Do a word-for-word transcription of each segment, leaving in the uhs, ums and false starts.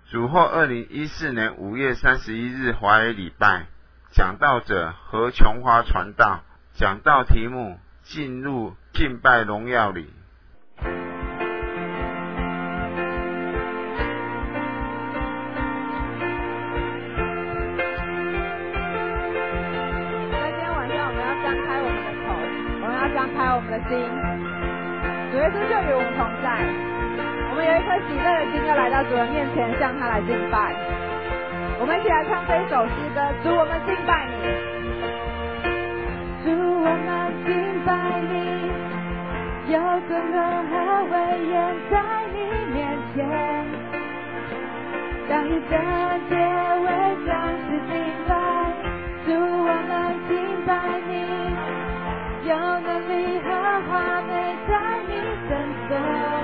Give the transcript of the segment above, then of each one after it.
主后二零一四年五月三十一日华语礼拜，讲道者何琼花传道，讲道题目进入敬拜荣耀里。 张开我们的心，主耶稣就与我们同在。我们有一颗喜乐的心，要来到主人面前，向他来敬拜。我们一起来唱这一首诗歌，主，我们敬拜你。主，我们敬拜你，有尊荣和威严在你面前，让一整洁为将士敬拜。主，我们敬拜你，有能力和华美在你身上，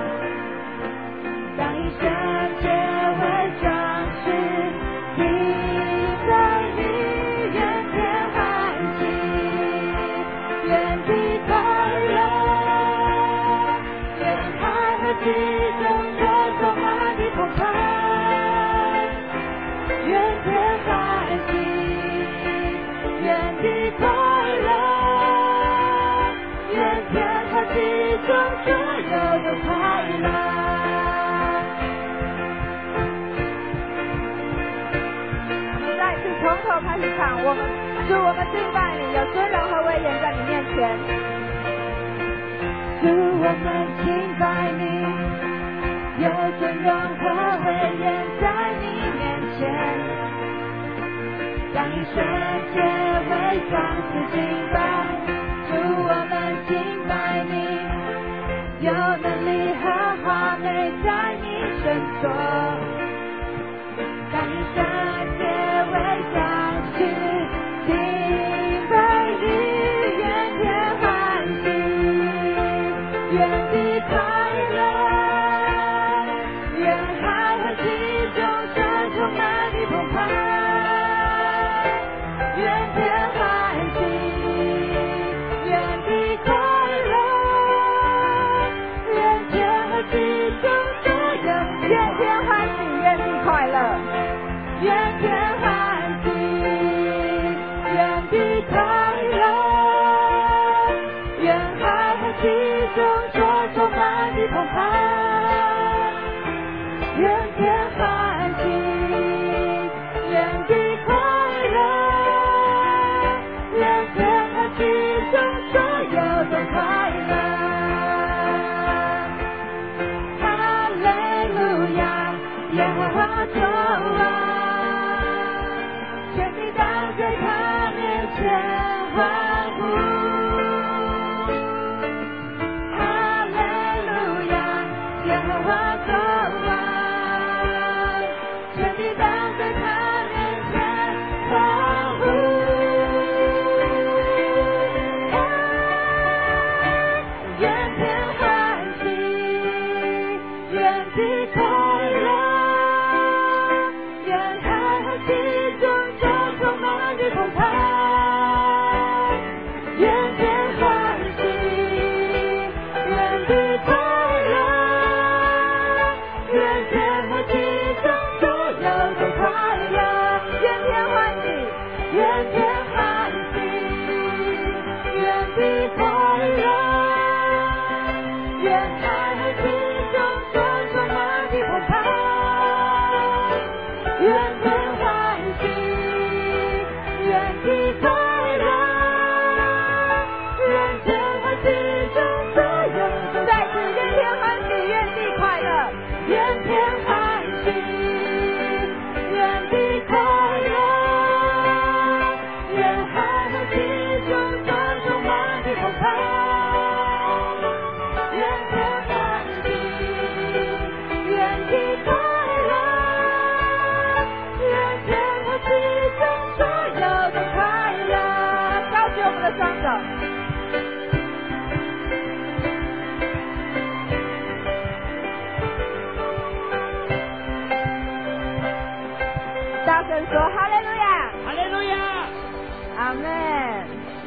当一生皆为壮士敬拜你，愿天欢喜，愿地快乐，愿海和地中全充满你澎湃，愿天欢喜，愿地快乐，其中所有的快乐。我们再一次从头开始唱，我们主，我们敬拜你，有尊荣和威严在你面前。主，我们敬拜你，有尊荣和威严在你面前，让一生皆为壮士敬拜。主，我们敬拜你，有能力和华美在你身所，当一生皆为壮士敬拜你，愿天欢喜，愿地快乐，愿海和其中全充满你澎湃，愿天欢喜，愿天欢喜，愿地快乐，愿天欢喜，愿地快乐，愿海和其中全充满你澎湃，愿天欢喜，愿地快乐，愿天和其中所有的快乐。耶和华作王，全地当在他面前欢呼。哈利路亚，耶和华作王，全地当在他面前欢呼。愿天欢喜，愿地快乐，大声说哈利路亚， 哈利路亚， 阿们。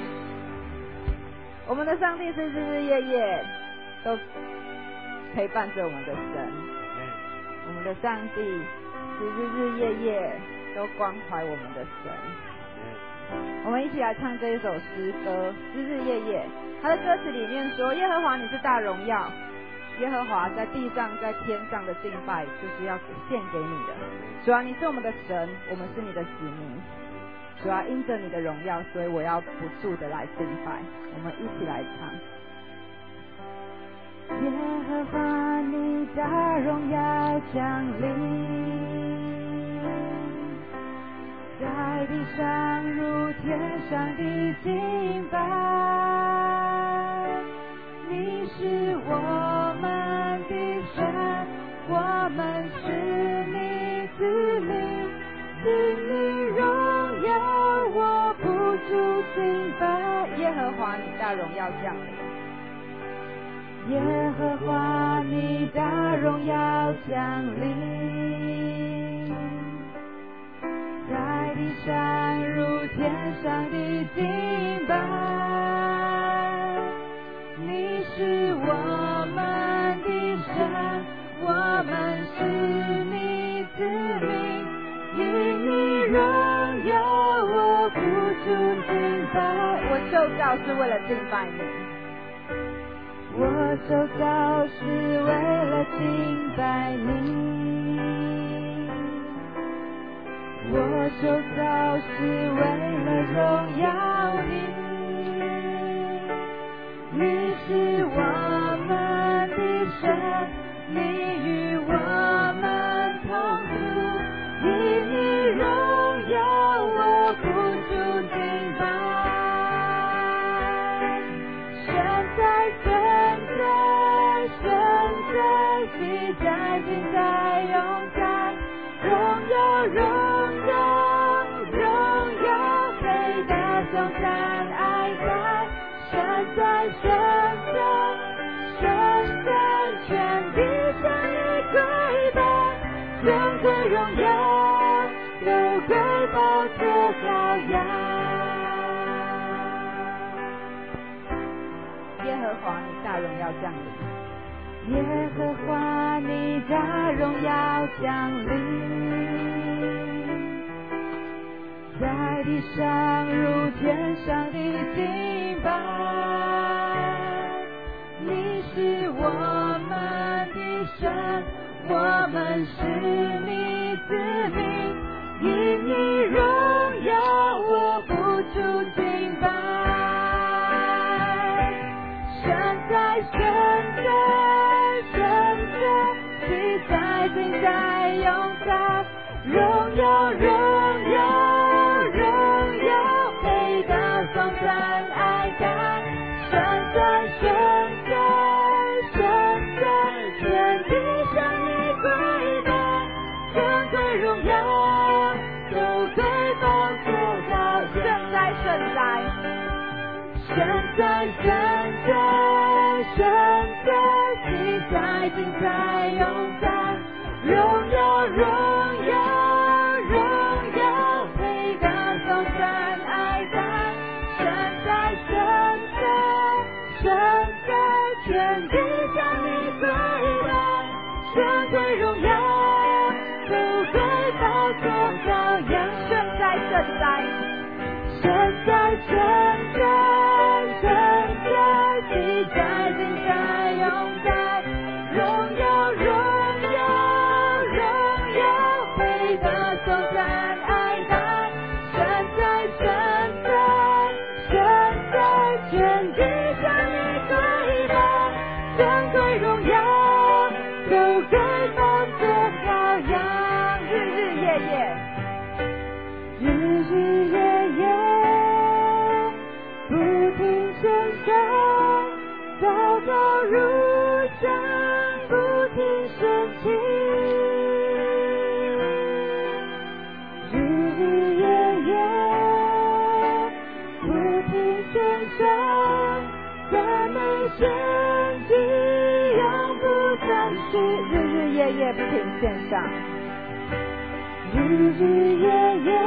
我们的上帝是日日夜夜都陪伴着我们的神，我们的上帝是日日夜夜都关怀我们的神。我们一起来唱这一首诗歌《日日夜夜》。它的歌词里面说：耶和华你是大荣耀，耶和华在地上在天上的敬拜就是要献给你的。主啊，你是我们的神，我们是你的子民。主啊，因着你的荣耀，所以我要不住的来敬拜。我们一起来唱。耶和华你大荣耀降临，在地上如天上的敬拜，你是我们的神，我们是你子民，是你荣耀我不住敬拜。耶和华你大荣耀降临，耶和华你大荣耀降临，在地上如天上的敬拜，你是我们的神，我们是你子民，因你荣耀我不住敬拜。我受教是为了敬拜你，我受造是为了敬拜你，我受造是为了荣耀你，你是我们的神，你与我们同住，因你荣耀我不住敬拜。神在神在神在喜在今在永在，荣耀荣耀荣耀配得颂赞爱戴。神在神在神在全地向你跪拜，尊贵荣耀都归宝座羔羊。耶和华你大荣耀降临，耶和华你大荣耀降临，在地上如天上的敬拜，你是我们的神，我们是你子民，因你荣耀我不住敬拜。神在神在神在喜在今在永在，荣耀荣耀荣耀配得颂赞爱戴。神在神在神在全地向你跪拜，尊贵荣耀都归宝座羔羊。神在神在神在神在神在喜在今在永在，荣耀荣耀荣耀配得颂赞爱戴。神在神在神在全地向你跪拜，尊贵荣耀都归宝座羔羊。神在神在神在神在神在喜在今在永在，荣耀荣耀荣耀配得颂赞爱戴。神在神在神在全地向你跪拜，尊贵荣耀都归宝座羔羊。日日夜夜日日夜夜不停献上，祷告如香不停升起，日日夜夜不停献上，赞美献祭永不暂息。日日夜夜不停献上，日日夜夜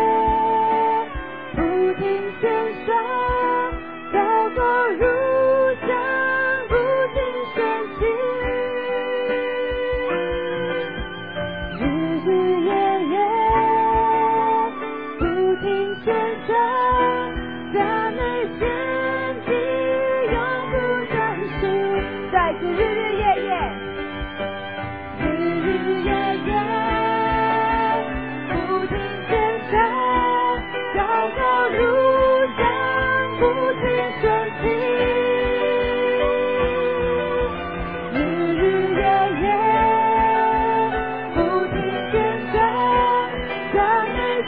不停献上，祷告如香不停升起，日日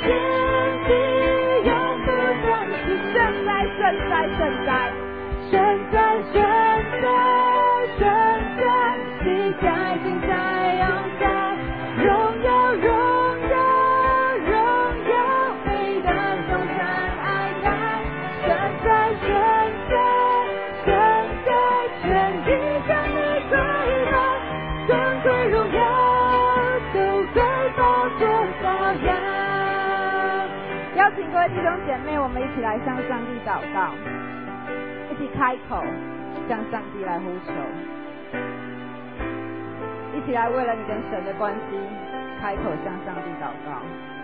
天地永不断息，圣哉圣哉圣哉圣哉圣哉圣哉，期待尽在永在，荣耀荣耀荣耀，美的颂赞爱戴，圣哉圣哉圣哉，全地向你跪拜，尊贵荣耀都归宝座羔羊。邀请各位弟兄姐妹，我们一起来向上帝祷告，一起开口向上帝来呼求，一起来为了你跟神的关系开口向上帝祷告。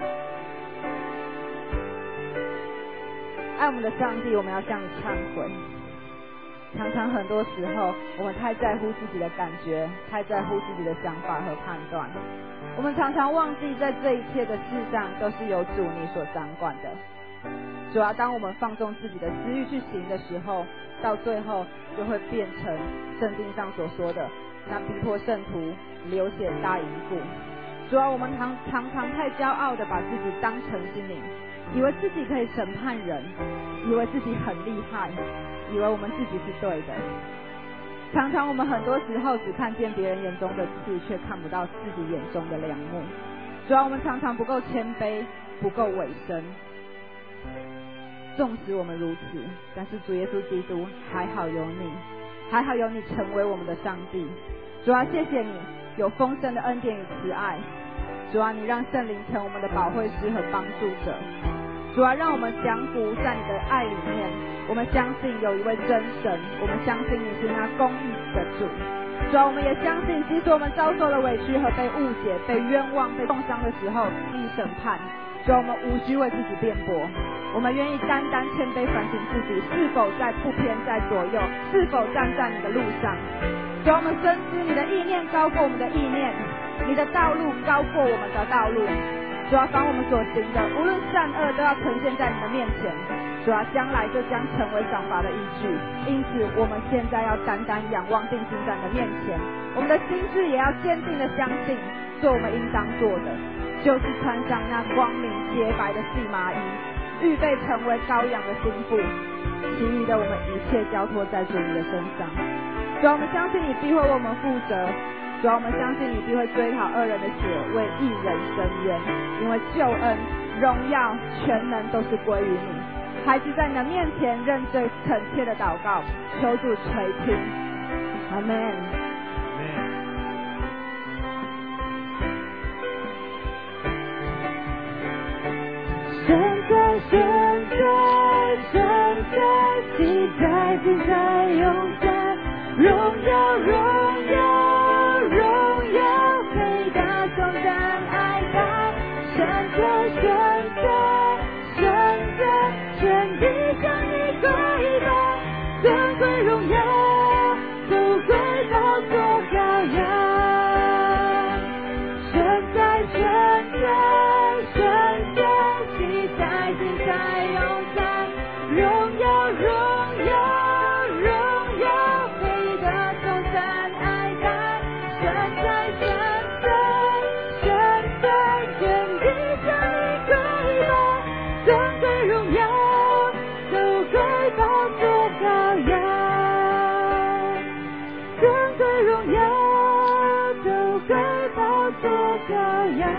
爱我们的上帝，我们要向你忏悔。常常很多时候我们太在乎自己的感觉，太在乎自己的想法和判断，我们常常忘记在这一切的事上都是由主你所掌管的。主要当我们放纵自己的私欲去行的时候，到最后就会变成圣经上所说的那逼迫圣徒流血大淫妇。主要我们常常常太骄傲的把自己当成心灵，以为自己可以审判人，以为自己很厉害，以为我们自己是对的。常常我们很多时候只看见别人眼中的刺，却看不到自己眼中的梁木。主要我们常常不够谦卑，不够委身。纵使我们如此，但是主耶稣基督还好有你，还好有你成为我们的上帝。主啊，谢谢你有丰盛的恩典与慈爱。主啊，你让圣灵成我们的保惠师和帮助者。主啊，让我们降服在你的爱里面。我们相信有一位真神，我们相信你是那公义的主。主啊，我们也相信，即使我们遭受了委屈和被误解、被冤枉、被重伤的时候，你审判。主啊，我们无需为自己辩驳，我们愿意单单谦卑反省自己是否在不偏在左右，是否站在你的路上。主啊，我们深知你的意念高过我们的意念，你的道路高过我们的道路。主啊，凡我们所行的，无论善恶，都要呈现在你的面前。主啊，将来就将成为赏罚的依据。因此，我们现在要单单仰望定睛在你的面前，我们的心志也要坚定的相信，做我们应当做的，就是穿上那光明洁白的细麻衣，预备成为羔羊的心腹。其余的，我们一切交托在主你的身上。主啊，我们相信你必会为我们负责。主啊，我们相信你必会追讨恶人的血，为义人伸冤，因为救恩、荣耀、全能都是归于你。孩子在你的面前认罪恳切的祷告，求主垂听。阿们。现在现在现在期待尽在永在，荣耀荣耀荣耀，伟大颂赞爱戴，现在现在现在，全地向你跪拜，尊贵荣耀都归到做羔羊。现在现在现在，期待尽在永在，荣耀荣耀荣耀，伟大颂赞爱戴，现在现在现在，全地向你跪拜，尊贵荣耀都归到做羔羊，尊贵荣耀都归到做羔羊，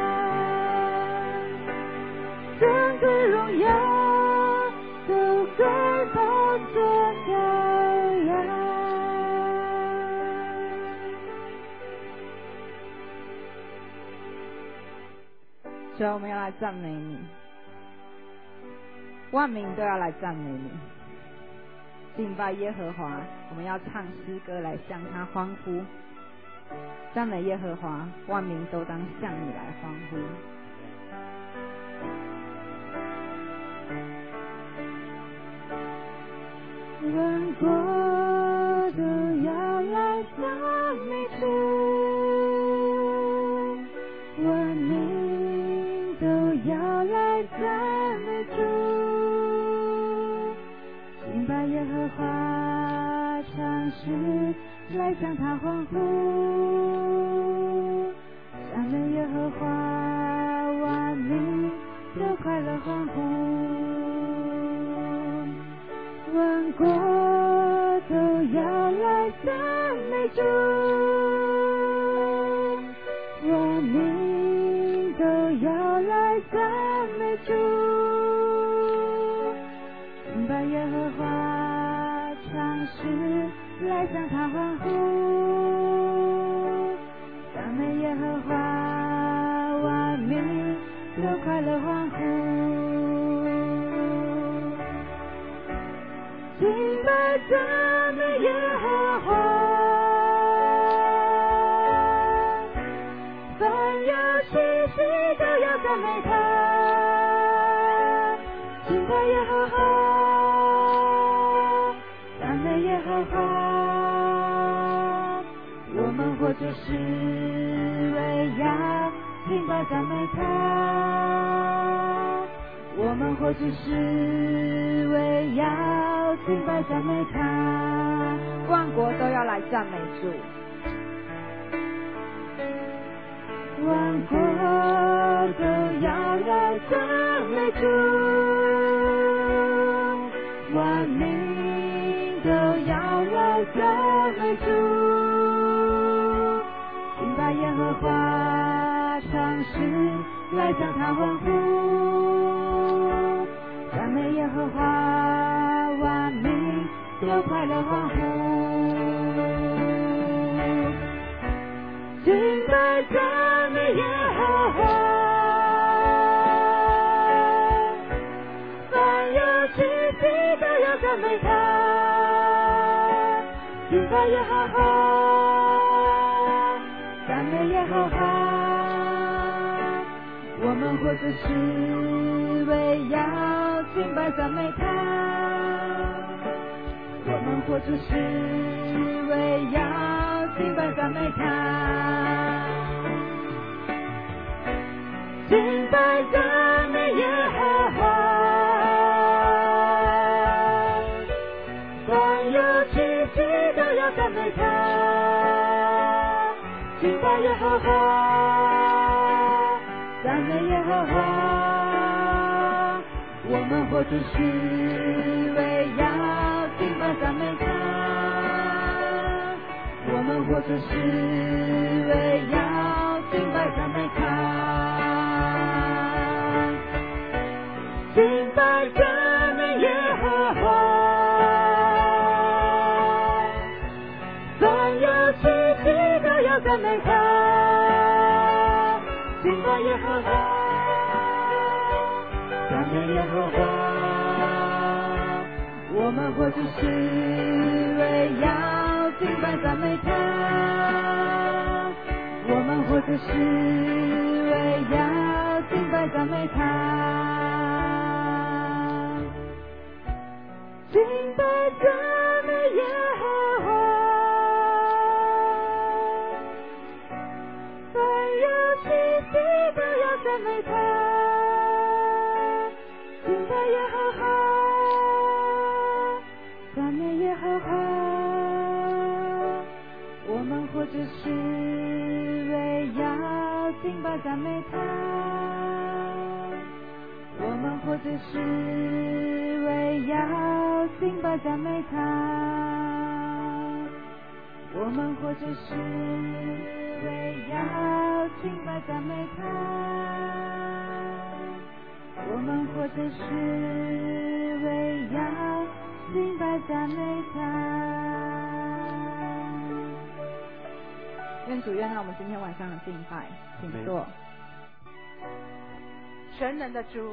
尊贵荣耀都归到做羔羊。主啊，我们要来赞美你，万民都要来赞美你，敬拜耶和华。我们要唱诗歌来向他欢呼，赞美耶和华，万民都当向你来欢呼。万国都要来赞美主，万民都要来赞美主，敬拜耶和华，唱诗来向他欢呼，赞美耶和华，万民都快国都要来赞美主，万民都要来赞美主，敬拜耶和华，唱诗来向他欢呼，赞美耶和华，万民都快乐欢呼，敬拜赞美耶和华，凡有气息都要赞美他，敬拜耶和华，赞美耶和华，我们活着是为要敬拜赞美他，我们活着是为要敬拜赞美他，万国都要来赞美主，万国都要来赞美主，万民都要来赞美主，敬拜耶和华，唱诗来向他欢呼，赞美耶和华，万民都快乐欢呼，敬拜赞美耶和华，凡有气息都要赞美他，敬拜耶和华，赞美耶和华，我们活着是为要敬拜赞美他，我们活着是为要敬拜赞美他，敬拜赞美耶和华，凡有气息都要赞美他，敬拜耶和华，赞美耶和华，我们活着是为要敬拜赞美他，我们活着是为要敬拜赞美他，敬拜赞美耶和华，凡有气息都要赞美他，敬拜耶和华，赞美耶和华，我们活着是为要敬拜赞美他，我们活着是为要敬拜赞美他，敬拜赞美耶和华，凡有气息都要赞美他，敬拜耶和华，赞美耶和华，我们活着是为要敬拜赞美他，我们活着是为要敬拜赞美他，我们活着是为要敬拜赞美他，我们活着是为要敬拜赞美他。愿主悦纳我们今天晚上的敬拜，请坐。 全能的主，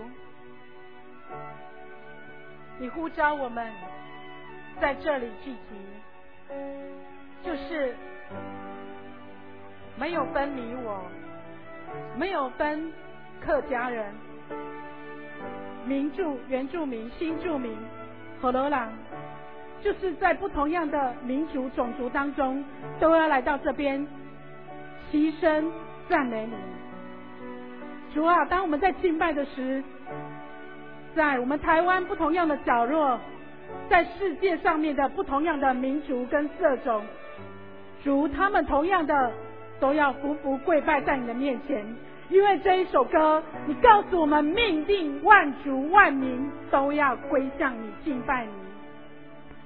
你呼召我们在这里聚集，就是没有分你我，没有分客家人、民住、原住民、新住民、荷罗朗，就是在不同样的民族种族当中，都要来到这边齐声赞美你。主啊，当我们在敬拜的时，在我们台湾不同样的角落，在世界上面的不同样的民族跟色种，主他们同样的都要匍匐跪拜在你的面前，因为这一首歌你告诉我们，命定万族万民都要归向你，敬拜你。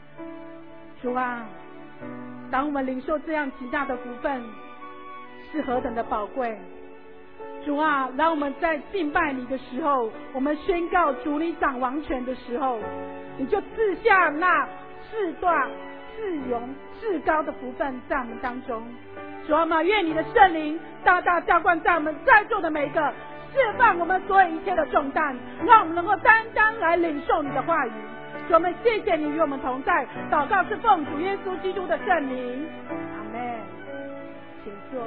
主啊，当我们领受这样极大的福分，是何等的宝贵。主啊，当我们在敬拜你的时候，我们宣告主你掌王权的时候，你就赐下那至大至荣至高的福分在我们当中。主啊，愿你的圣灵大大浇灌在我们在座的每一个，释放我们所有一切的重担，让我们能够单单来领受你的话语。主，我们谢谢你与我们同在，祷告是奉主耶稣基督的圣名，阿们。请坐。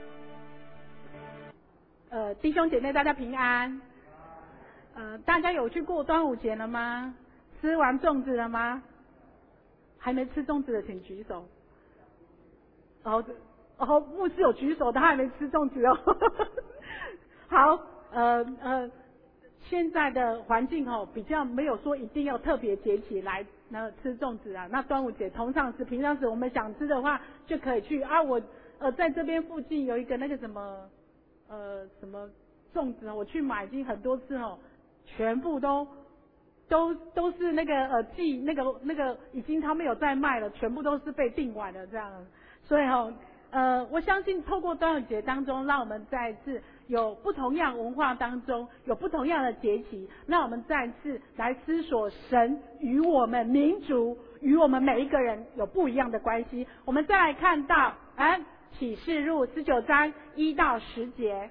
呃，弟兄姐妹，大家平安。呃，大家有去过端午节了吗？吃完粽子了吗？还没吃粽子的请举手。哦，哦，牧师有举手，他还没吃粽子哦。好，呃呃，现在的环境哦，比较没有说一定要特别节气来那吃粽子啊。那端午节同上时，平常时我们想吃的话就可以去啊。我呃在这边附近有一个那个什么呃什么粽子，我去买已经很多次哦，全部都都都是那个呃寄那个那个已经他们有在卖了，全部都是被订完了这样。所以哦呃我相信透过端午节当中，让我们再次有不同样文化当中有不同样的节期，让我们再次来思索神与我们民族与我们每一个人有不一样的关系。我们再来看到啊启示录十九章一到十节，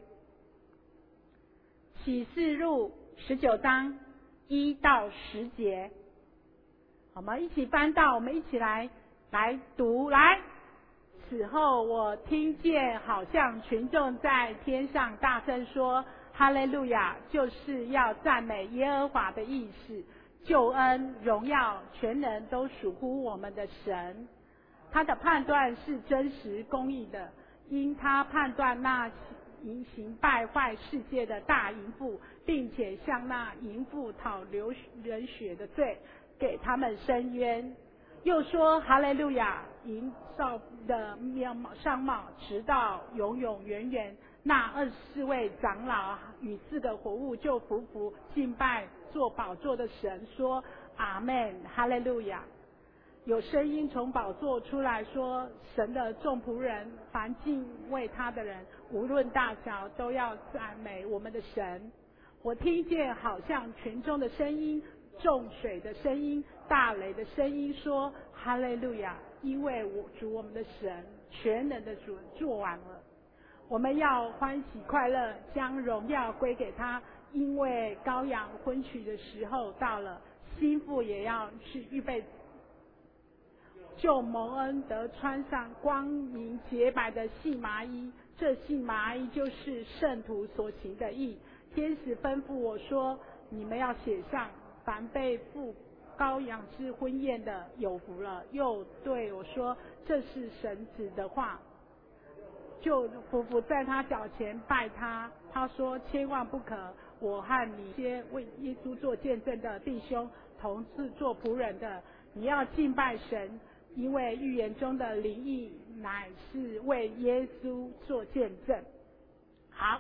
启示录十九章一到十节，我们一起翻到，我们一起来来读来。此后我听见好像群众在天上大声说哈利路亚，就是要赞美耶和华的意思，救恩荣耀全能都属乎我们的神。他的判断是真实公义的，因他判断那淫行败坏世界的大淫妇，并且向那淫妇讨流人血的罪，给他们伸冤。又说哈利路亚，营造的面貌相貌直到永永远远。那二十四位长老与四个活物就匍匐敬拜做宝座的神，说阿们，哈利路亚。有声音从宝座出来说，神的众仆人凡敬畏他的人，无论大小，都要赞美我们的神。我听见好像群众的声音，众水的声音，大雷的声音，说哈利路亚，因为我主我们的神全能的主做完了。我们要欢喜快乐，将荣耀归给他，因为羔羊婚娶的时候到了，新妇也要去预备，就蒙恩得穿上光明洁白的细麻衣，这细麻衣就是圣徒所行的义。天使吩咐我说，你们要写上，凡被赴羔羊之婚宴的有福了。又对我说，这是神子的话，就匍匐在他脚前拜他。他说，千万不可，我和你些为耶稣做见证的弟兄，同是做仆人的，你要敬拜神，因为预言中的灵意乃是为耶稣做见证。好，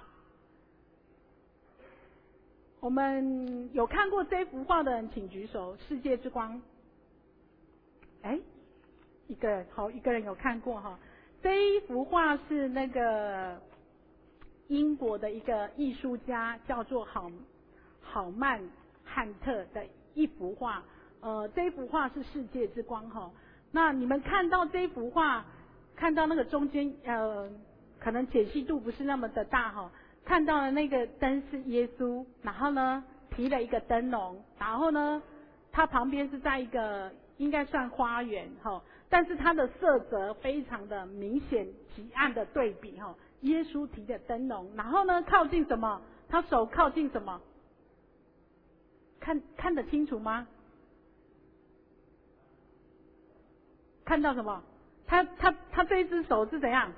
我们有看过这幅画的人请举手。世界之光，哎，一个人，好，一个人有看过哈。这一幅画是那个英国的一个艺术家叫做好好曼汉特的一幅画，呃，这一幅画是世界之光哈。那你们看到这幅画，看到那个中间呃，可能解析度不是那么的大哈。看到的那个灯是耶稣，然后呢提了一个灯笼，然后呢它旁边是在一个应该算花园哈，但是它的色泽非常的明显，极暗的对比哈。耶稣提的灯笼，然后呢靠近什么？他手靠近什么？看看得清楚吗？看到什么？他他他这一只手是怎样？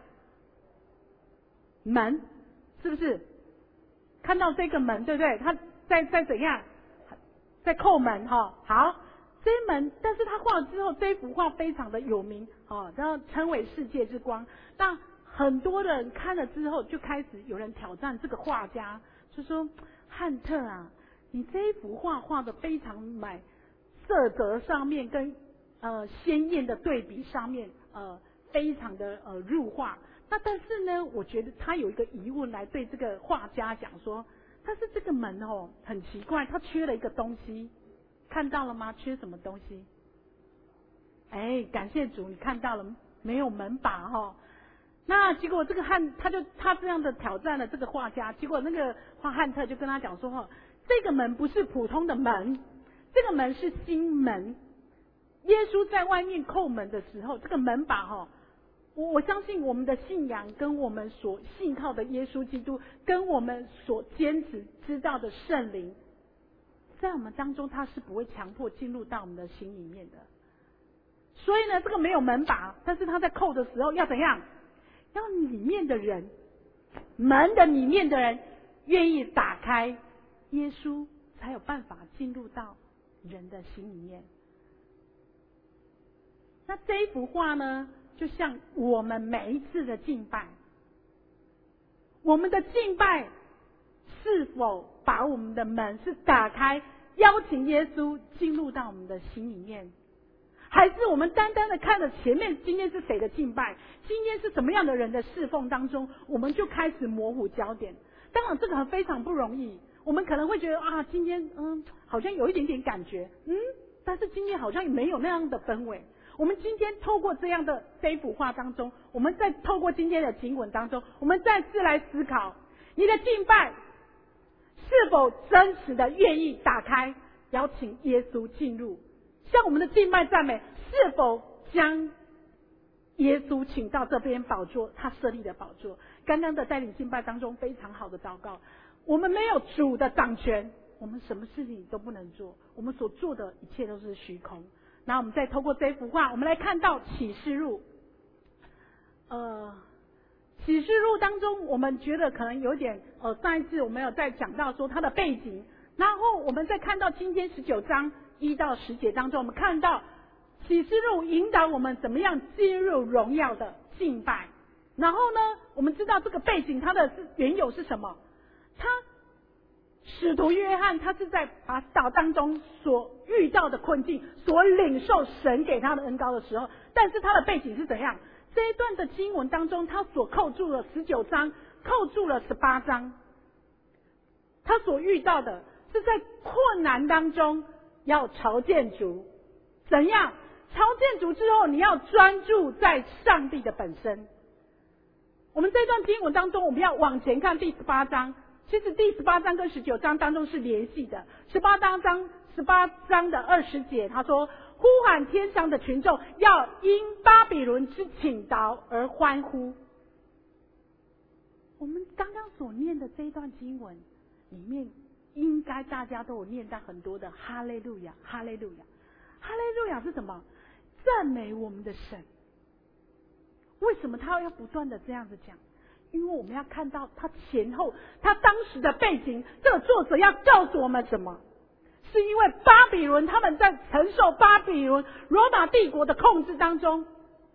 门。是不是看到这个门，对不对？他在在怎样，在叩门哈、哦。好，这一门，但是他画了之后，这一幅画非常的有名哦，然后称为世界之光。那很多人看了之后，就开始有人挑战这个画家，就说汉特啊，你这一幅画画的非常美，色泽上面跟呃鲜艳的对比上面，呃非常的呃入画。那但是呢，我觉得他有一个疑问来对这个画家讲说，但是这个门哦很奇怪，它缺了一个东西，看到了吗？缺什么东西？哎，感谢主，你看到了，没有门把哦。那结果这个汉他就他这样的挑战了这个画家，结果那个画汉特就跟他讲说，哦，这个门不是普通的门，这个门是新门。耶稣在外面叩门的时候，这个门把哈，我我相信我们的信仰跟我们所信靠的耶稣基督，跟我们所坚持知道的圣灵，在我们当中他是不会强迫进入到我们的心里面的。所以呢，这个没有门把，但是他在叩的时候要怎样？要里面的人，门的里面的人愿意打开，耶稣才有办法进入到人的心里面。那这一幅画呢，就像我们每一次的敬拜，我们的敬拜是否把我们的门是打开，邀请耶稣进入到我们的心里面？还是我们单单的看着前面今天是谁的敬拜，今天是什么样的人的侍奉当中，我们就开始模糊焦点。当然这个非常不容易，我们可能会觉得啊，今天嗯好像有一点点感觉，嗯，但是今天好像也没有那样的氛围。我们今天透过这样的这一幅画当中，我们再透过今天的经文当中，我们再次来思考，你的敬拜是否真实的愿意打开，邀请耶稣进入？像我们的敬拜赞美，是否将耶稣请到这边宝座，他设立的宝座？刚刚的带领敬拜当中非常好的祷告，我们没有主的掌权，我们什么事情都不能做，我们所做的一切都是虚空。然后我们再透过这幅画，我们来看到启示录。呃，启示录当中，我们觉得可能有点呃，上一次我们有在讲到说它的背景，然后我们再看到今天十九章一到十节当中，我们看到启示录引导我们怎么样进入荣耀的敬拜。然后呢，我们知道这个背景它的缘由是什么？他使徒约翰他是在把岛当中所遇到的困境，所领受神给他的恩膏的时候，但是他的背景是怎样？这一段的经文当中，他所扣住了十九章，扣住了十八章，他所遇到的是在困难当中要朝见主，怎样？朝见主之后，你要专注在上帝的本身。我们这段经文当中，我们要往前看第十八章。其实第十八章跟十九章当中是联系的。十八章十八章的二十节，他说：“呼喊天上的群众，要因巴比伦之倾倒而欢呼。”我们刚刚所念的这一段经文里面，应该大家都有念到很多的哈利路亚，哈利路亚，哈利路亚是什么？赞美我们的神。为什么他要不断的这样子讲？因为我们要看到他前后，他当时的背景，这个作者要告诉我们什么？是因为巴比伦他们在承受巴比伦罗马帝国的控制当中，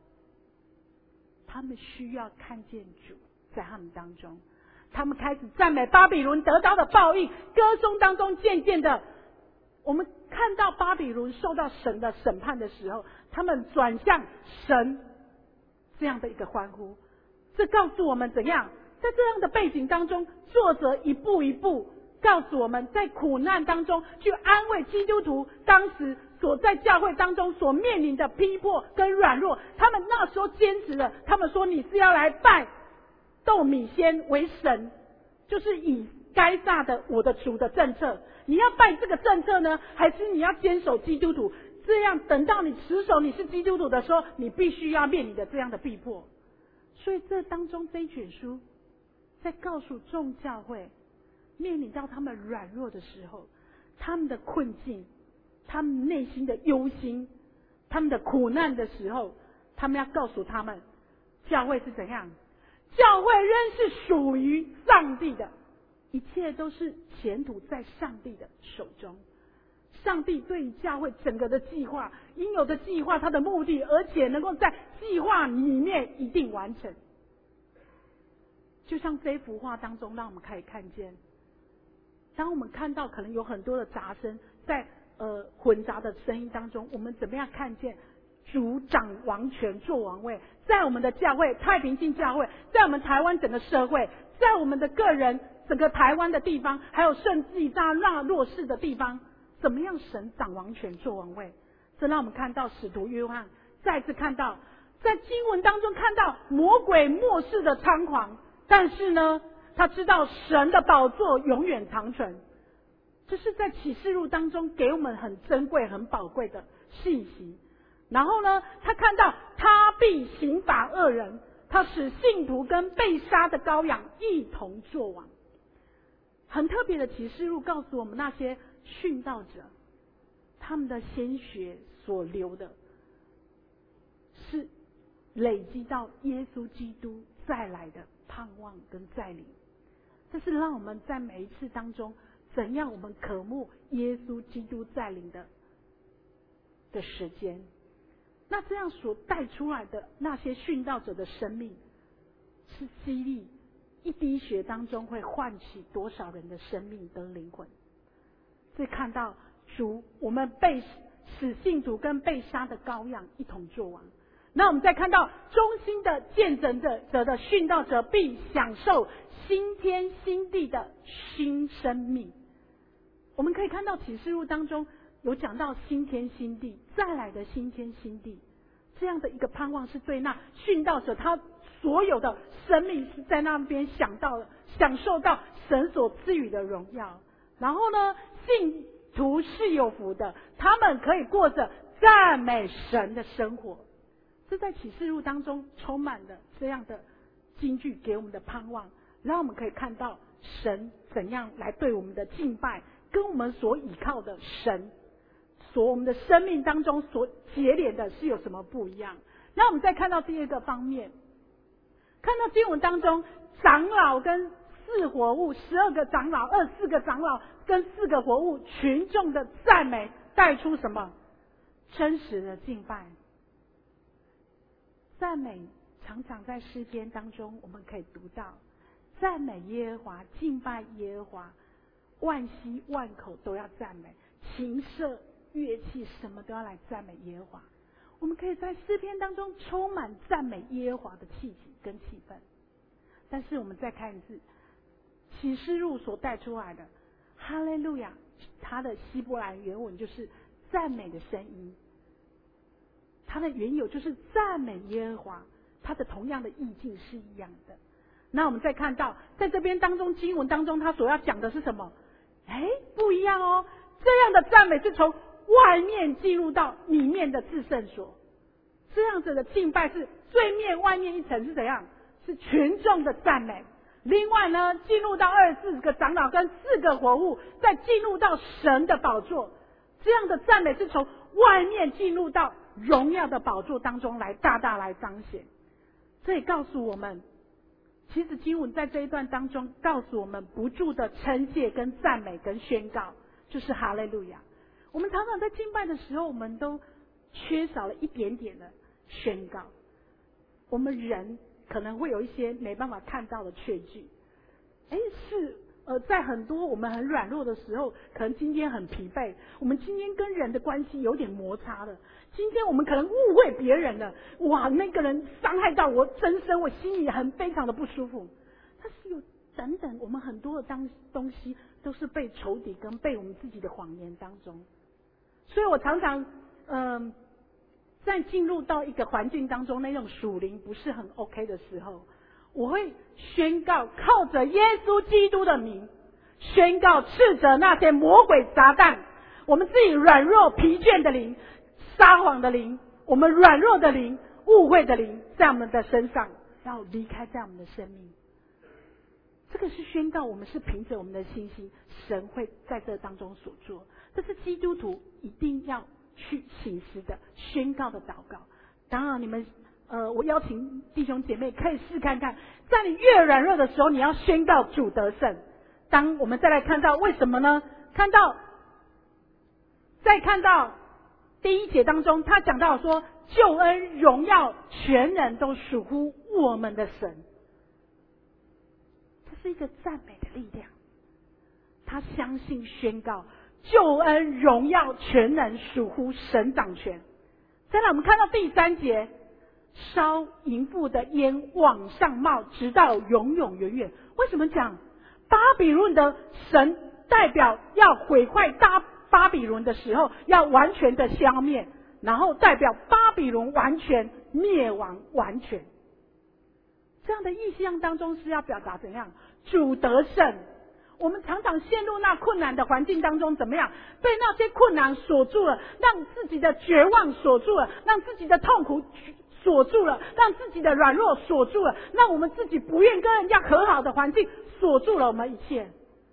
他们需要看见主在他们当中，他们开始赞美巴比伦得到的报应，歌颂当中渐渐的，我们看到巴比伦受到神的审判的时候，他们转向神这样的一个欢呼。这告诉我们怎样在这样的背景当中，作者一步一步告诉我们，在苦难当中去安慰基督徒当时所在教会当中所面临的逼迫跟软弱。他们那时候坚持了，他们说你是要来拜斗米仙为神，就是以该撒的我的主的政策，你要拜这个政策呢，还是你要坚守基督徒？这样等到你持守你是基督徒的时候，你必须要面临的这样的逼迫。所以这当中这一卷书在告诉众教会，面临到他们软弱的时候，他们的困境，他们内心的忧心，他们的苦难的时候，他们要告诉他们，教会是怎样？教会仍是属于上帝的，一切都是前途在上帝的手中。上帝对于教会整个的计划，应有的计划，他的目的，而且能够在计划里面一定完成。就像这幅画当中，让我们可以看见，当我们看到可能有很多的杂声在呃混杂的声音当中，我们怎么样看见主掌王权做王位，在我们的教会太平静教会，在我们台湾整个社会，在我们的个人整个台湾的地方，还有甚至在那弱势的地方，怎么样神掌王权做王位？这让我们看到使徒约翰再次看到，在经文当中看到魔鬼末世的猖狂，但是呢他知道神的宝座永远长存。这是在启示录当中给我们很珍贵很宝贵的信息。然后呢他看到他必刑罚恶人，他使信徒跟被杀的羔羊一同作王。很特别的启示录告诉我们，那些殉道者他们的鲜血所流的是累积到耶稣基督再来的盼望跟再临。这是让我们在每一次当中怎样我们渴慕耶稣基督再临的的时间。那这样所带出来的那些殉道者的生命是激励，一滴血当中会唤起多少人的生命跟灵魂。所以看到主我们被使信徒跟被杀的羔羊一同作王。那我们再看到忠心的见证者的殉道者必享受新天新地的新生命。我们可以看到启示录当中有讲到新天新地，再来的新天新地，这样的一个盼望是对那殉道者他所有的生命是在那边想到了享受到神所赐予的荣耀。然后呢信徒是有福的，他们可以过着赞美神的生活。这在启示录当中充满了这样的金句给我们的盼望，让我们可以看到神怎样来对我们的敬拜跟我们所倚靠的神所我们的生命当中所结连的是有什么不一样。那我们再看到第二个方面，看到经文当中长老跟四活物，十二个长老二十四个长老跟四个活物群众的赞美带出什么？真实的敬拜。赞美常常在诗篇当中我们可以读到，赞美耶和华，敬拜耶和华，万膝万口都要赞美，琴瑟乐器什么都要来赞美耶和华。我们可以在诗篇当中充满赞美耶和华的气息跟气氛。但是我们再看一次启示录所带出来的哈利路亚，它的希伯来原文就是赞美的声音，它的原有就是赞美耶和华，它的同样的意境是一样的。那我们再看到在这边当中经文当中它所要讲的是什么？哎，不一样哦，这样的赞美是从外面进入到里面的至圣所，这样子的敬拜是最面外面一层是怎样？是群众的赞美。另外呢进入到二十四个长老跟四个活物，再进入到神的宝座，这样的赞美是从外面进入到荣耀的宝座当中来大大来彰显。这也告诉我们，其实经文在这一段当中告诉我们不住的称谢跟赞美跟宣告，就是哈利路亚。我们常常在敬拜的时候我们都缺少了一点点的宣告，我们人可能会有一些没办法看到的确据。哎，是呃，在很多我们很软弱的时候，可能今天很疲惫，我们今天跟人的关系有点摩擦了，今天我们可能误会别人了，哇，那个人伤害到我真身，我心里很非常的不舒服。它是有等等，我们很多的当东西都是被仇敌跟被我们自己的谎言当中。所以我常常嗯、呃，在进入到一个环境当中，那种属灵不是很 OK 的时候，我会宣告靠着耶稣基督的名，宣告斥责那些魔鬼撒旦，我们自己软弱疲倦的灵，撒谎的灵，我们软弱的灵，误会的灵，在我们的身上要离开在我们的生命。这个是宣告我们是凭着我们的信心，神会在这当中所做，这是基督徒一定要去行使的宣告的祷告。当然你们呃，我邀请弟兄姐妹可以试看看，在你越软弱的时候，你要宣告主得胜。当我们再来看到为什么呢？看到再看到第一节当中，他讲到说，救恩荣耀全人都属乎我们的神。这是一个赞美的力量，他相信宣告救恩荣耀全人属乎神掌权。 再来我们看到第三节，烧淫妇的烟往上冒，直到永永远远。为什么讲巴比伦的神代表要毁坏大巴比伦的时候要完全的消灭，然后代表巴比伦完全灭亡完全？这样的意象当中是要表达怎样？主得胜。我们常常陷入那困难的环境当中，怎么样被那些困难锁住了，让自己的绝望锁住了，让自己的痛苦锁住了，让自己的软弱锁住了，让我们自己不愿跟人家和好的环境锁住了我们一切。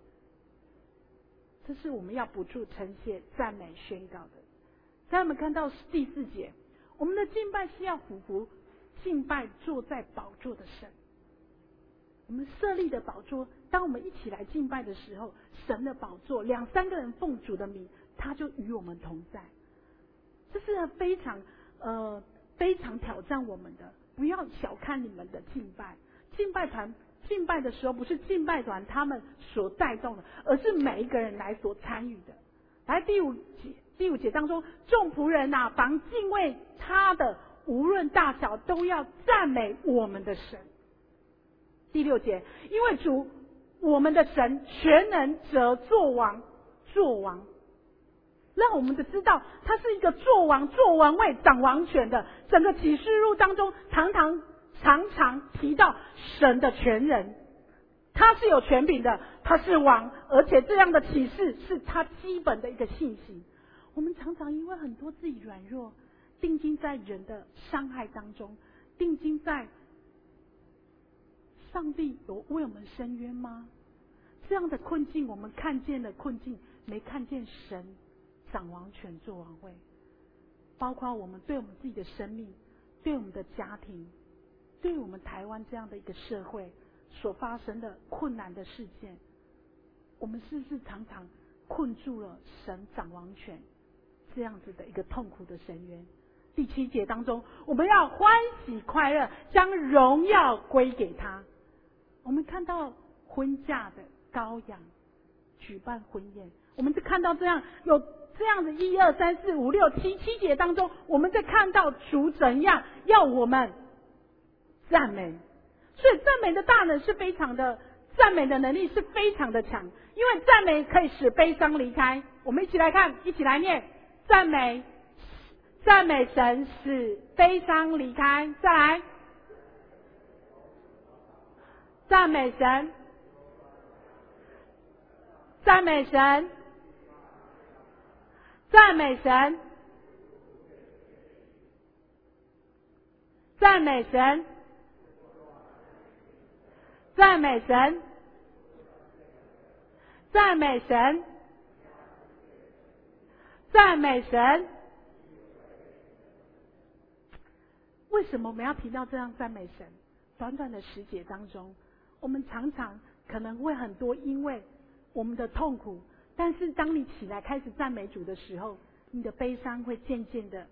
这是我们要不住称谢赞美宣告的。在我们看到第四节，我们的敬拜是要俯伏敬拜坐在宝座的神。我们设立的宝座，当我们一起来敬拜的时候，神的宝座两三个人奉主的名，他就与我们同在。这是非常呃非常挑战我们的。不要小看你们的敬拜，敬拜团敬拜的时候，不是敬拜团他们所带动的，而是每一个人来所参与的。来第五节第五节当中，众仆人啊，凡敬畏他的，无论大小，都要赞美我们的神。第六节，因为主我们的神全能者作王作王，让我们的知道他是一个作王作王位掌王权的。整个启示录当中常常常常提到神的全人，他是有权柄的，他是王，而且这样的启示是他基本的一个信息。我们常常因为很多自己软弱，定睛在人的伤害当中，定睛在上帝有为我们伸冤吗？这样的困境，我们看见了困境，没看见神掌王权作王位。包括我们对我们自己的生命，对我们的家庭，对我们台湾这样的一个社会所发生的困难的事件，我们是不是常常困住了神掌王权这样子的一个痛苦的深渊？第七节当中，我们要欢喜快乐，将荣耀归给他。我们看到婚嫁的羔羊举办婚宴，我们就看到这样有这样的一二三四五六七七节当中，我们在看到主怎样要我们赞美。所以赞美的大能是非常的，赞美的能力是非常的强，因为赞美可以使悲伤离开。我们一起来看，一起来念赞美，赞美神使悲伤离开。再来，赞美神，赞美神，赞美神，赞美神，赞美神，赞美神，赞美神。为什么我们要提到这样赞美神？短短的十节当中，我们常常可能会很多因为我们的痛苦，但是当你起来开始赞美主的时候，你的悲伤会渐渐的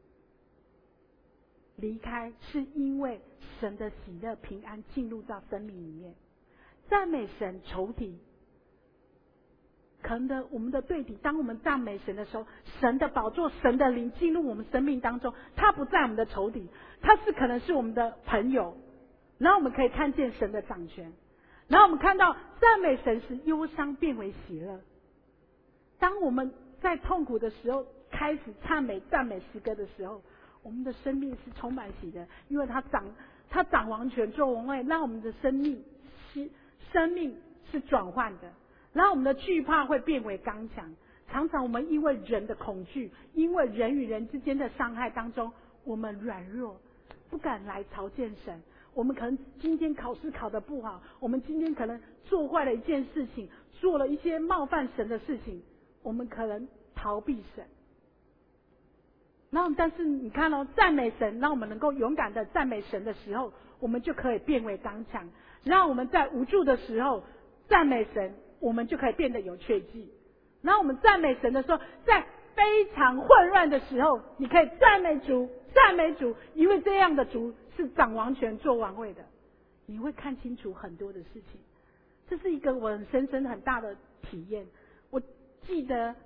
离开，是因为神的喜乐平安进入到生命里面。赞美神仇敌，可能的我们的对比，当我们赞美神的时候，神的宝座神的灵进入我们生命当中，他不在我们的仇敌，他是可能是我们的朋友，然后我们可以看见神的掌权，然后我们看到赞美神使忧伤变为喜乐。当我们在痛苦的时候开始赞美赞美诗歌的时候，我们的生命是充满喜的，因为他掌他掌王权做王位，让我们的生命是生命是转换的，然后我们的惧怕会变为刚强。常常我们因为人的恐惧，因为人与人之间的伤害当中，我们软弱，不敢来朝见神。我们可能今天考试考得不好，我们今天可能做坏了一件事情，做了一些冒犯神的事情，我们可能逃避神。然后但是你看哦，赞美神，让我们能够勇敢的赞美神的时候，我们就可以变为刚强。让我们在无助的时候赞美神，我们就可以变得有确据。然后我们赞美神的时候，在非常混乱的时候，你可以赞美主，赞美主，因为这样的主是掌王权做王位的，你会看清楚很多的事情。这是一个我很深深很大的体验。我记得当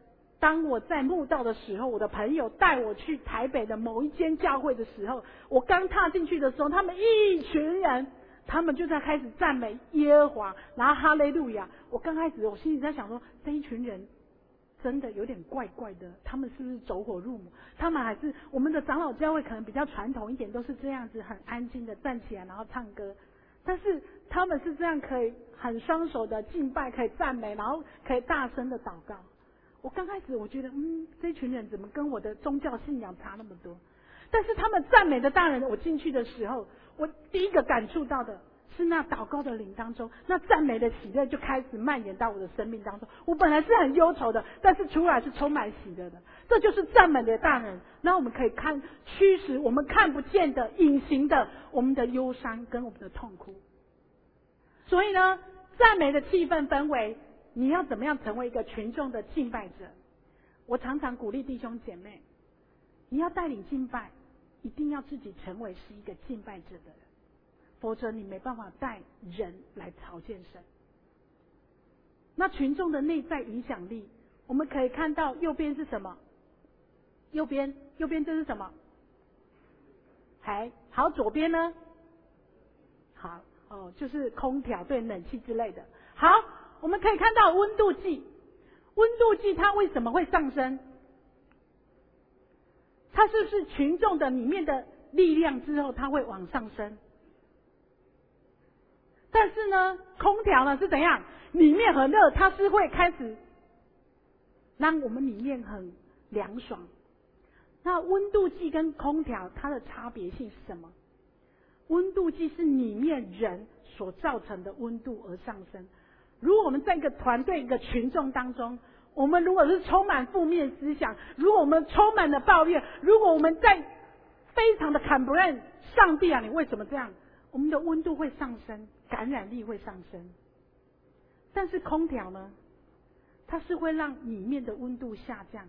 当我在慕道的时候，我的朋友带我去台北的某一间教会的时候，我刚踏进去的时候，他们一群人，他们就在开始赞美耶和华，然后哈利路亚。我刚开始我心里在想说，这一群人真的有点怪怪的，他们是不是走火入魔？他们还是我们的长老教会可能比较传统一点，都是这样子很安静的站起来然后唱歌，但是他们是这样可以很双手的敬拜，可以赞美，然后可以大声的祷告。我刚开始我觉得，嗯，这群人怎么跟我的宗教信仰差那么多？但是他们赞美的大人，我进去的时候，我第一个感触到的是那祷告的灵当中，那赞美的喜乐就开始蔓延到我的生命当中。我本来是很忧愁的，但是出来是充满喜乐的。这就是赞美的大人，那我们可以看驱使我们看不见的、隐形的我们的忧伤跟我们的痛苦。所以呢，赞美的气氛氛围，你要怎么样成为一个群众的敬拜者？我常常鼓励弟兄姐妹，你要带领敬拜，一定要自己成为是一个敬拜者的人，否则你没办法带人来朝见神。那群众的内在影响力，我们可以看到右边是什么？右边，右边这是什么？还好，左边呢？好哦，就是空调对冷气之类的。好，我们可以看到温度计，温度计它为什么会上升？它是不是群众的里面的力量之后，它会往上升？但是呢，空调呢是怎样？里面很热，它是会开始让我们里面很凉爽。那温度计跟空调它的差别性是什么？温度计是里面人所造成的温度而上升。如果我们在一个团队、一个群众当中，我们如果是充满负面思想，如果我们充满了抱怨，如果我们在非常的 complain 上帝啊，你为什么这样？我们的温度会上升，感染力会上升。但是空调呢，它是会让里面的温度下降，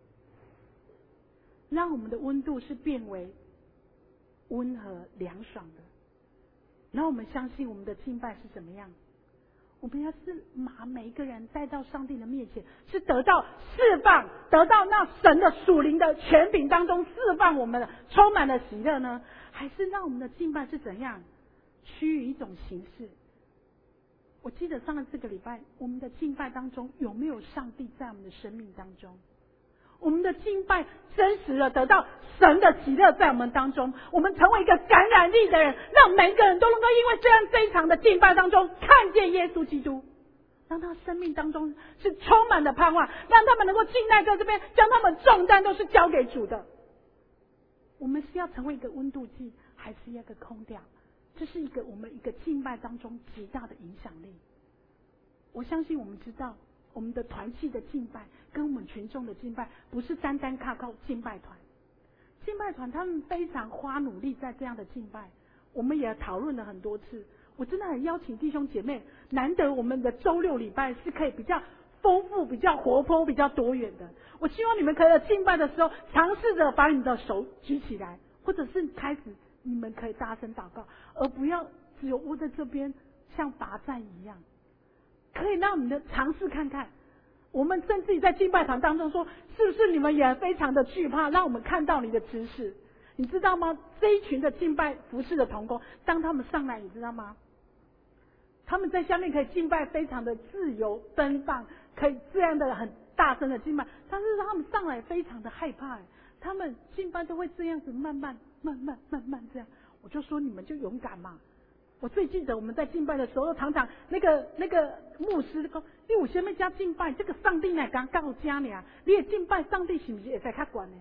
让我们的温度是变为温和凉爽的。然后我们相信我们的敬拜是怎么样？我们要是把每一个人带到上帝的面前，是得到释放，得到那神的属灵的权柄当中释放我们的充满了喜乐呢？还是让我们的敬拜是怎样趋于一种形式？我记得上了这个礼拜，我们的敬拜当中有没有上帝在我们的生命当中？我们的敬拜真实的得到神的喜乐在我们当中，我们成为一个感染力的人，让每一个人都能够因为这样这一场的敬拜当中看见耶稣基督，让他生命当中是充满了盼望，让他们能够进来在这边，将他们重担都是交给主的。我们是要成为一个温度计，还是一个空调？这是一个我们一个敬拜当中极大的影响力。我相信我们知道，我们的团契的敬拜跟我们群众的敬拜不是单单靠靠敬拜团，敬拜团他们非常花努力在这样的敬拜，我们也讨论了很多次。我真的很邀请弟兄姐妹，难得我们的周六礼拜是可以比较丰富、比较活泼、比较多元的。我希望你们可以在敬拜的时候，尝试着把你们的手举起来，或者是开始你们可以大声祷告，而不要只有窝在这边像罚站一样。可以让你们尝试看看。我们甚至于在敬拜团当中说，是不是你们也非常的惧怕，让我们看到你的知识？你知道吗？这一群的敬拜服侍的同工，当他们上来，你知道吗？他们在下面可以敬拜非常的自由奔放，可以这样的很大声的敬拜，但是他们上来非常的害怕，他们敬拜都会这样子慢慢慢慢慢慢这样。我就说你们就勇敢嘛。我最记得我们在敬拜的时候，常常那个那个牧师说：“你有什么加敬拜？这个上帝来刚告家呢？你也敬拜上帝是不是也在他管呢？”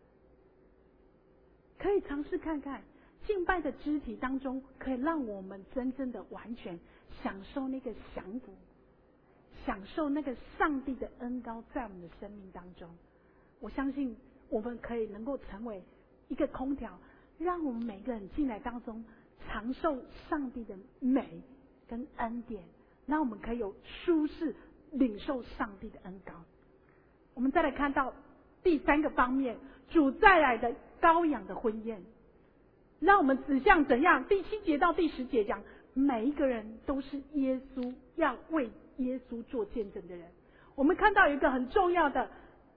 可以尝试看看，敬拜的肢体当中，可以让我们真正的完全享受那个降服，享受那个上帝的恩膏在我们的生命当中。我相信我们可以能够成为一个空调，让我们每个人进来当中尝受上帝的美跟恩典，让我们可以有舒适领受上帝的恩膏。我们再来看到第三个方面，主再来的羔羊的婚宴，让我们指向怎样？第七节到第十节讲，每一个人都是耶稣要为耶稣做见证的人。我们看到有一个很重要的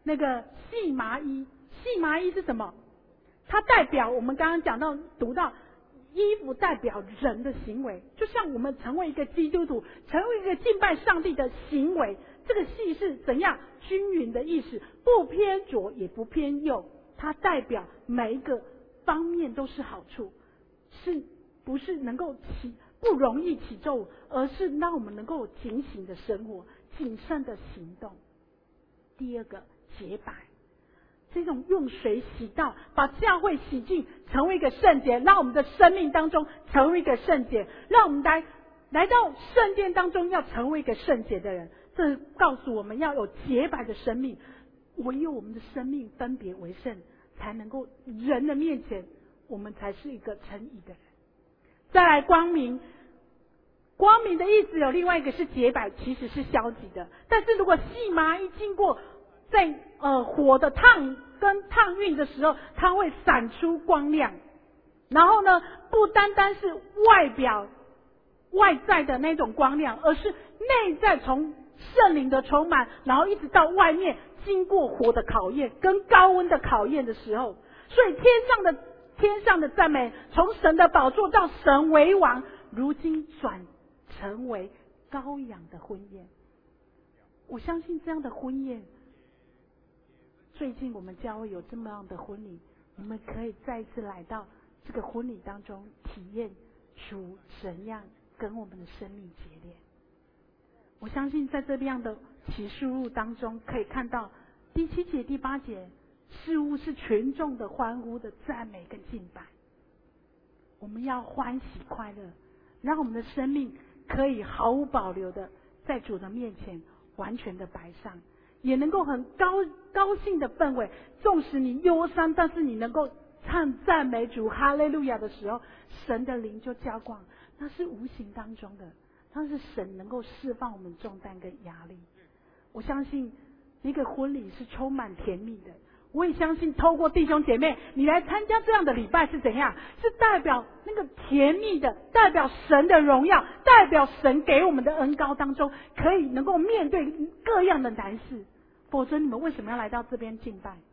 那个细麻衣。细麻衣是什么？它代表我们刚刚讲到读到衣服代表人的行为，就像我们成为一个基督徒，成为一个敬拜上帝的行为，这个细是怎样均匀的意思，不偏左也不偏右，它代表每一个方面都是好处，是不是能够起不容易起皱，而是让我们能够警醒的生活，谨慎的行动。第二个洁白，这种用水洗到，把教会洗净，成为一个圣洁，让我们的生命当中成为一个圣洁，让我们来来到圣殿当中要成为一个圣洁的人。这告诉我们要有洁白的生命，唯有我们的生命分别为圣，才能够人的面前我们才是一个称义的人。再来光明，光明的意思有另外一个是洁白，其实是消极的。但是如果细麻衣经过在呃火的烫跟烫熨的时候，它会闪出光亮。然后呢，不单单是外表外在的那种光亮，而是内在从圣灵的充满，然后一直到外面经过火的考验跟高温的考验的时候，所以天上的天上的赞美，从神的宝座到神为王，如今转成为羔羊的婚宴。我相信这样的婚宴，最近我们教会有这么样的婚礼，你们可以再一次来到这个婚礼当中，体验主怎样跟我们的生命结连。我相信在这样的启示录当中，可以看到第七节第八节似乎是群众的欢呼的赞美跟敬拜。我们要欢喜快乐，让我们的生命可以毫无保留的在主的面前完全的摆上，也能够很高高兴的氛围，纵使你忧伤，但是你能够唱赞美主哈利路亚的时候，神的灵就浇灌，那是无形当中的，那是神能够释放我们重担跟压力。我相信那个婚礼是充满甜蜜的，我也相信透过弟兄姐妹你来参加这样的礼拜是怎样，是代表那个甜蜜的，代表神的荣耀，代表神给我们的恩膏当中可以能够面对各样的难事。否则你们为什么要来到这边敬拜？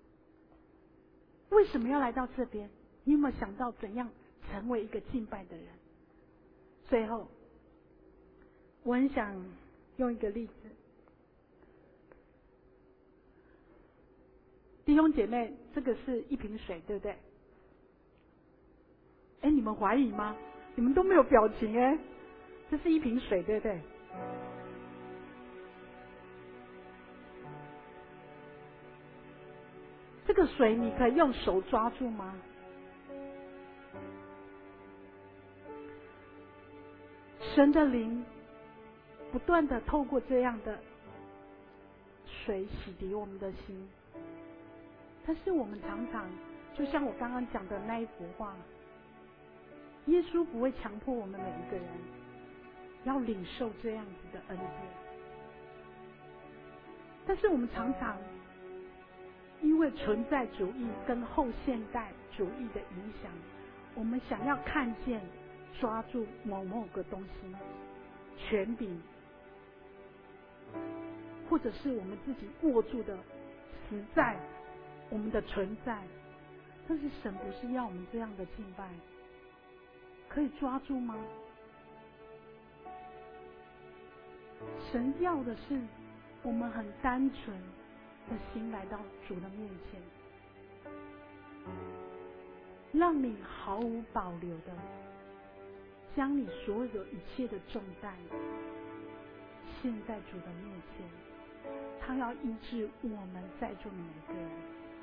为什么要来到这边？你有没有想到怎样成为一个敬拜的人？最后我很想用一个例子，弟兄姐妹，这个是一瓶水，对不对？哎，你们怀疑吗？你们都没有表情哎，这是一瓶水，对不对？这个水你可以用手抓住吗？神的灵不断的透过这样的水洗涤我们的心，但是我们常常就像我刚刚讲的那一幅画，耶稣不会强迫我们每一个人要领受这样子的恩典，但是我们常常因为存在主义跟后现代主义的影响，我们想要看见抓住某某个东西，权柄，或者是我们自己握住的实在，我们的存在。但是神不是要我们这样的敬拜，可以抓住吗？神要的是我们很单纯的心来到主的面前，让你毫无保留的将你所有一切的重担献在主的面前。他要医治我们在座的每个人，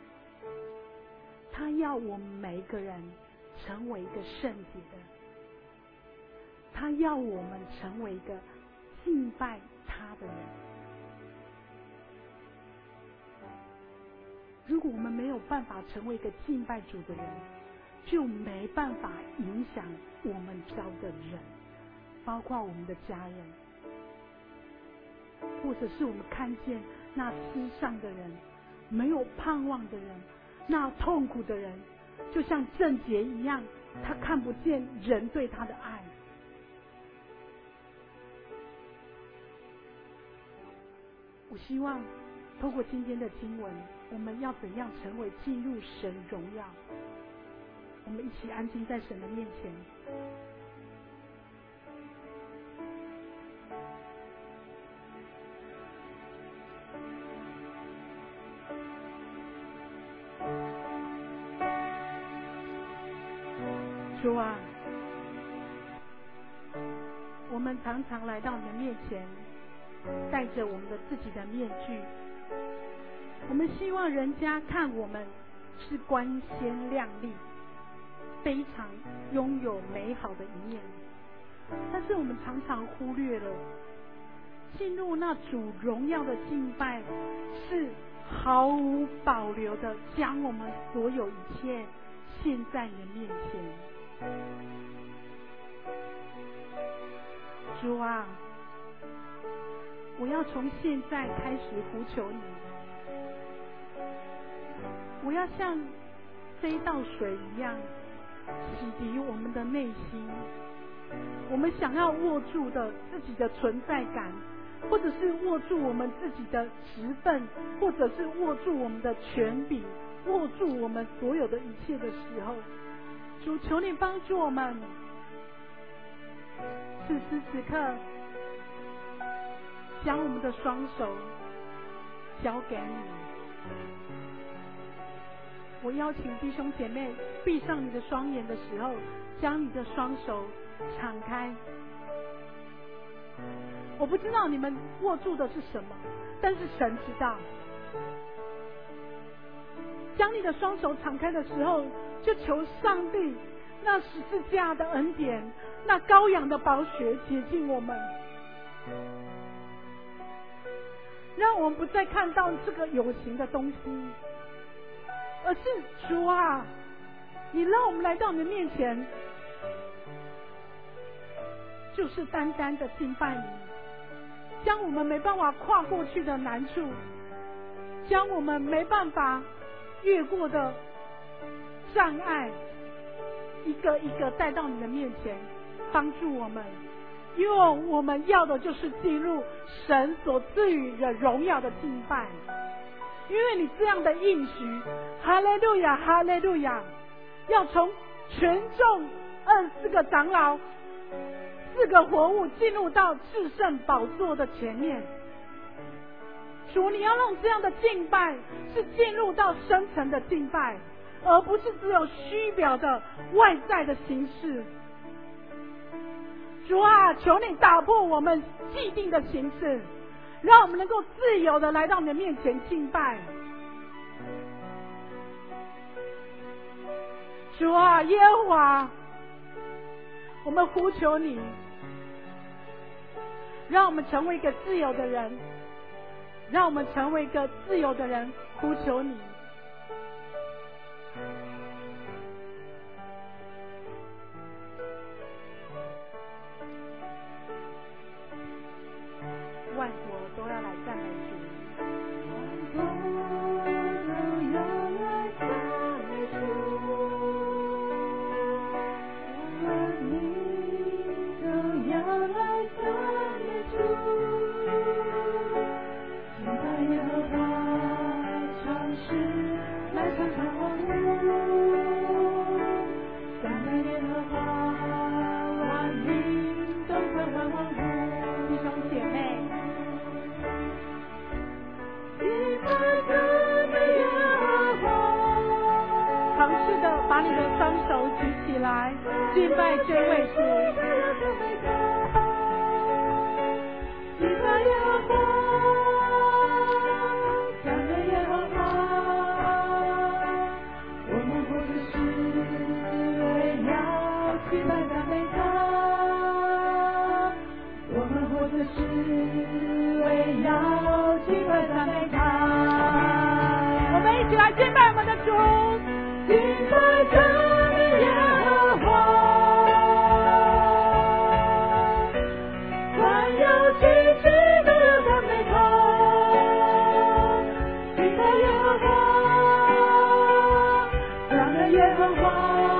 他要我们每一个人成为一个圣洁的，他要我们成为一个敬拜他的人。如果我们没有办法成为一个敬拜主的人，就没办法影响我们招的人，包括我们的家人，或者是我们看见那失丧的人，没有盼望的人，那痛苦的人，就像郑杰一样，他看不见人对他的爱。我希望透过今天的经文，我们要怎样成为进入神荣耀？我们一起安静在神的面前。主啊，我们常常来到你的面前，带着我们的自己的面具，我们希望人家看我们是光鲜亮丽，非常拥有美好的一面，但是我们常常忽略了进入那主荣耀的敬拜，是毫无保留的将我们所有一切献在你的面前。主啊，我要从现在开始呼求你，我要像这一道水一样洗涤我们的内心。我们想要握住的自己的存在感，或者是握住我们自己的职分，或者是握住我们的权柄，握住我们所有的一切的时候，主，求你帮助我们，此时此刻将我们的双手交给你。我邀请弟兄姐妹闭上你的双眼的时候，将你的双手敞开。我不知道你们握住的是什么，但是神知道。将你的双手敞开的时候，就求上帝那十字架的恩典，那羔羊的宝血洁净我们，让我们不再看到这个有形的东西，而是主啊，你让我们来到你的面前，就是单单的敬拜你，将我们没办法跨过去的难处，将我们没办法越过的障碍，一个一个带到你的面前，帮助我们，因为我们要的就是进入神所赐予的荣耀的敬拜。因为你这样的应许，哈利路亚，哈利路亚，要从全众二十四个长老、四个活物进入到至圣宝座的前面。主，你要让这样的敬拜是进入到深层的敬拜，而不是只有虚表的外在的形式。主啊，求你打破我们既定的形式，让我们能够自由的来到你的面前敬拜。主啊，耶和华，我们呼求你，让我们成为一个自由的人，让我们成为一个自由的人，呼求你。万国都要来赞美主，万国都要来赞美主，万民都要来赞美主，敬拜耶和华，唱诗来唱唱万物，赞美耶和华，万民都快欢欢呼。弟兄姐妹，尝试的把你的双手举起来，敬拜这位主。敬拜耶和华，赞美耶和华，我们活着是为了敬拜赞美他，我们活着是为了敬拜赞美他。我们一起来敬拜我们的主，敬拜赞美耶和华，万有奇迹都要赞美他，敬拜耶和华，赞美耶和华，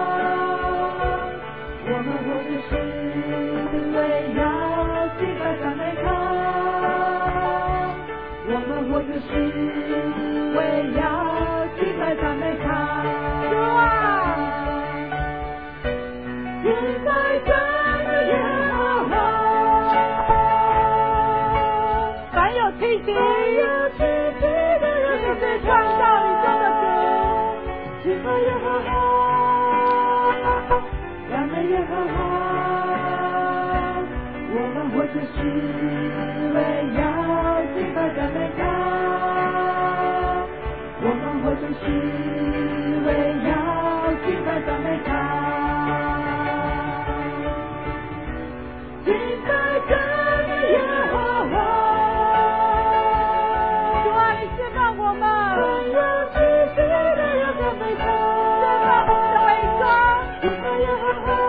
我们活着是为了敬拜赞美他，我们们活着是为要敬拜赞美他。主啊，敬拜赞美耶和华，凡有气息，你是创造宇宙的主，敬拜耶和华，赞美耶和华。我们活着是为要敬拜赞美他，我们活着是为要敬拜赞美他，敬拜赞美耶和华。主啊，你释放我们，凡有气息的要赞美他，释放我们的伪装，敬拜耶和华。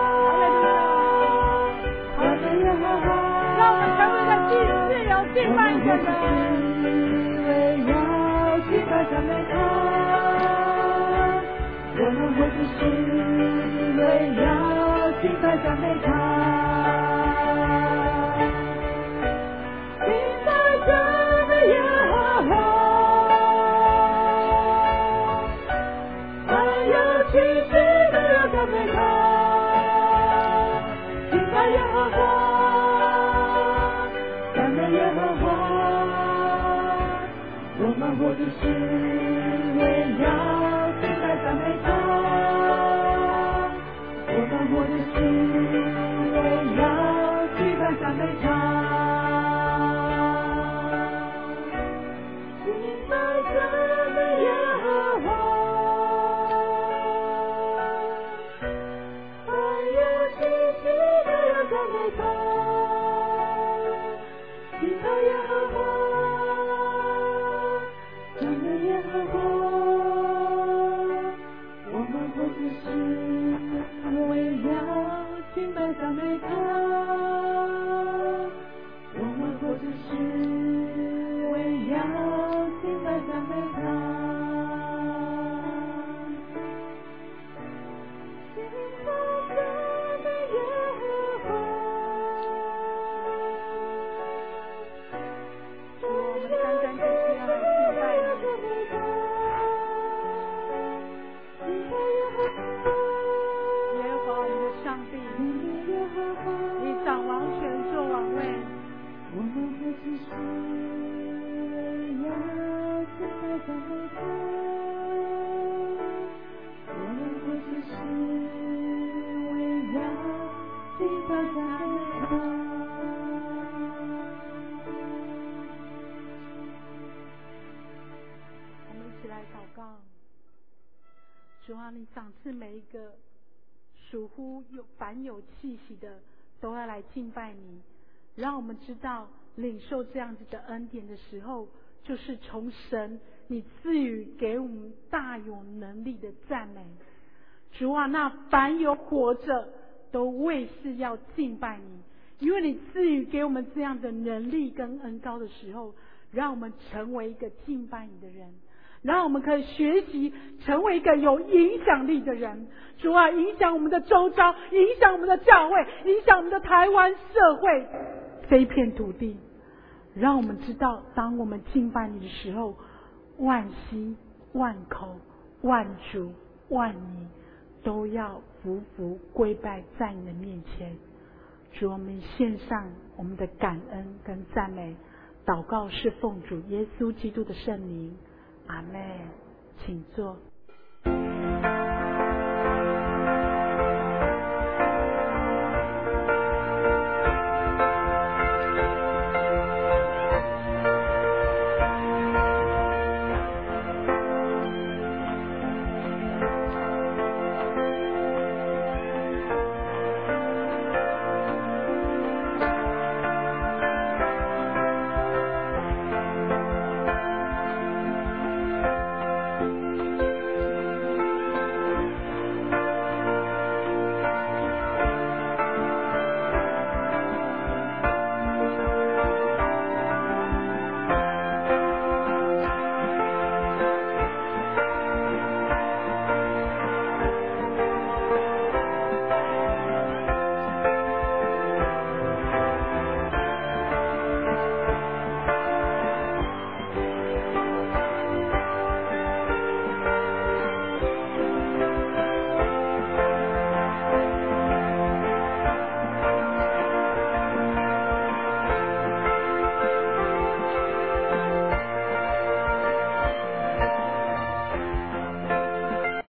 让我们成为个自由敬拜的人，为要敬拜赞美他，我们活着是为要敬拜赞美他，敬拜赞美耶和华，凡有气息的要赞美他，敬拜耶和华。耶和华，我们活着是为要敬拜赞美他，我们活着是为要敬拜赞美他，敬拜赞美耶和华，凡有气息的要赞美他，敬拜耶和华，赞美耶和华，我们活着是为要敬拜赞美他，我们活着是为要敬拜赞美他，敬拜赞美耶和华。我们单单只是要来敬拜你，耶和华我们的上帝，你掌王权做王位，我们活着是为要敬拜赞美他，我们活着是为要敬拜赞美他。来祷告，主啊，你赏赐每一个属乎有凡有气息的，都要来敬拜你。让我们知道，领受这样子的恩典的时候，就是从神你赐予给我们大有能力的赞美。主啊，那凡有活着，都为是要敬拜你，因为你赐予给我们这样的能力跟恩膏的时候，让我们成为一个敬拜你的人。让我们可以学习成为一个有影响力的人，主啊，影响我们的周遭，影响我们的教会，影响我们的台湾社会这一片土地。让我们知道，当我们敬拜你的时候，万膝万口万主万你都要匍匐跪拜在你的面前。主，我们献上我们的感恩跟赞美，祷告是奉主耶稣基督的圣名。阿们，请坐。